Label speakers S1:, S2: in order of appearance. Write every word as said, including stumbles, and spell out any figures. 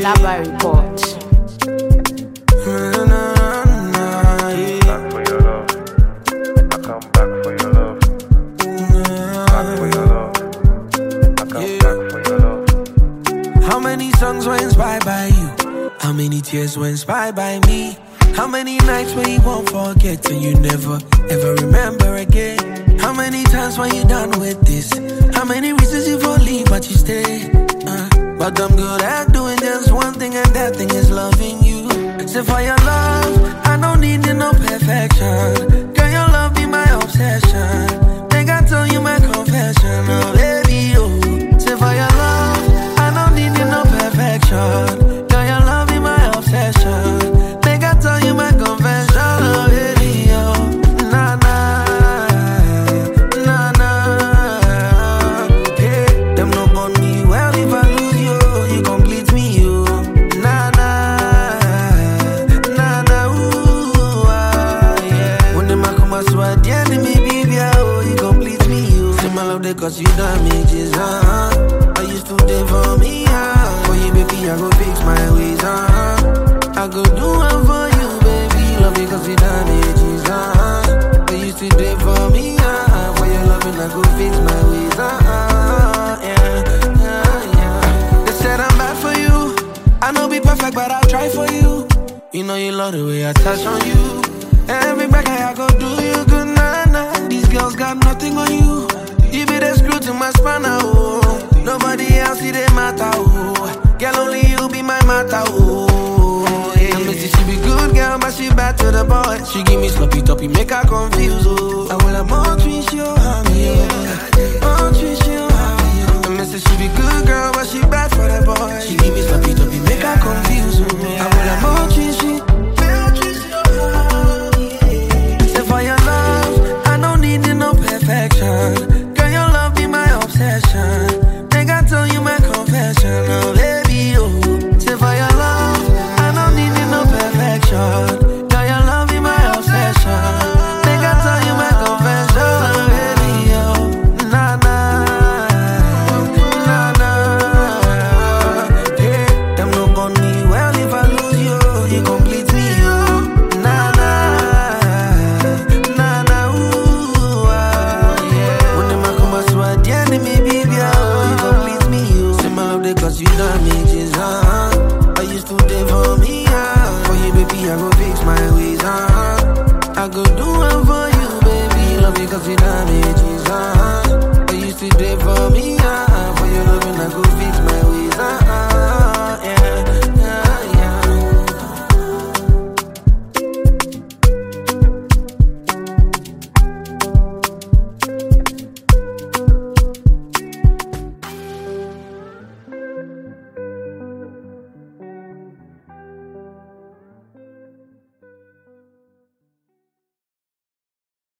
S1: Laba Report.
S2: Back for your love. I come back for your love. Back for your love. I come back for your love.
S3: How many songs were inspired by you? How many tears were inspired by me? How many nights where you won't forget and you never, ever remember again? How many times were you done with this? How many reasons you for leave but you stay? Uh, but I'm good at doing just one thing, and that thing is loving you. So for your love, I don't need no perfection. Girl, your love be my obsession. Think I tell you my confession, oh baby, oh. So for your love, I don't need no perfection. Girl, your love be my obsession. Think I tell you my confession, oh baby, oh. Nah, nah, nah, nah. Yeah, them no born me well if I lose you, you complete me, you. Nah, nah, nah, nah, ooh, ah, yeah. When them a come, I swear, the enemy, baby, oh, you complete me, you. Say my love, they cause you damages, uh. I used to day for me, uh. For you, baby, I go fix my ways, uh. I go do one for you, baby. Love you cause you damages, uh. I used to day for me, uh. For your loving, I go fix my ways, uh. Yeah, yeah, yeah. They said I'm bad for you. I know be perfect, but I'll try for you. You know you love the way I touch on you. Every back I go do you good, nah, nah. These girls got nothing on you. You be the screw to my spanner, oh. Nobody else, see they matter, oh. Girl, only you be my matter, oh. Yeah, Missy, she be good, girl, but she bad to the boy. She give me sloppy toppy, make her confused, oh. I will have more twins, you,